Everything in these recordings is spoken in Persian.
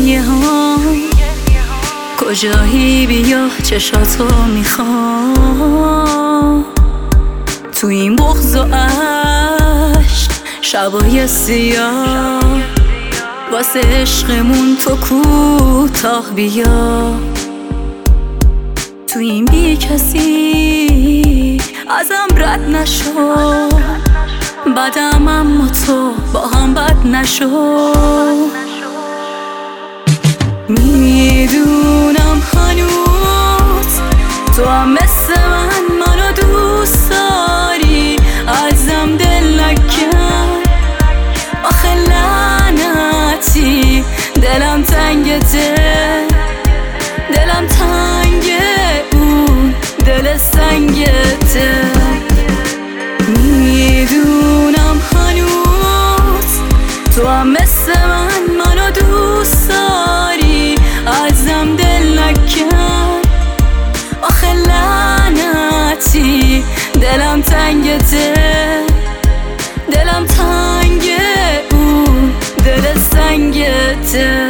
گریه ها کجایی بیا چشاتو میخوام تو این بغض و عشق شبای سیاه واسه عشقمون تو کوتاه بیا تو این بی کسی ازم رد نشو بدم اما تو با هم بد نشو میدونم هنوز تو هم مثل منو دوست داری ازم دل نکن آخه لعنتی دلم تنگته دلم تنگه اون دل سنگته میدونم هنوز تو هم مثل منو دوست داری ازم دل نکن آخه لعنتی دلم تنگته دلم تنگه اون دل سنگته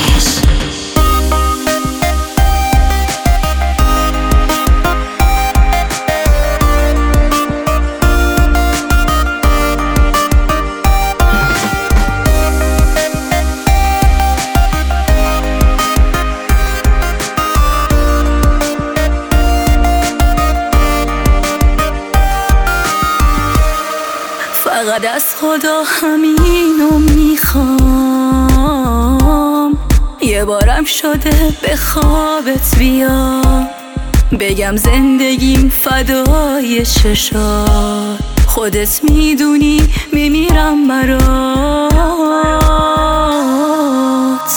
فقط از خدا همینو میخوام یه بارم شده به خوابت بیام بگم زندگیم فدای چشات خودت میدونی میمیرم برات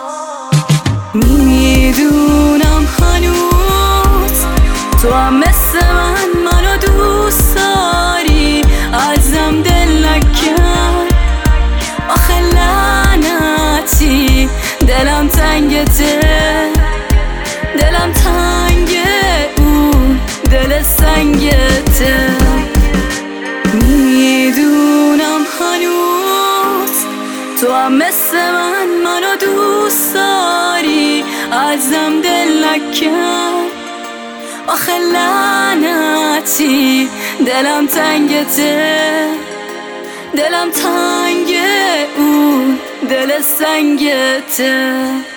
میدونم هنوز تو هم مثل منو دوست داری ازم دل نکن آخه لعنتی دلم تنگته دلم تنگه اون دل سنگته میدونم هنوز تو هم مثل منو دوست داری ازم دل نکن آخه لعنتی دلم تنگته دلم تنگه اون دل سنگته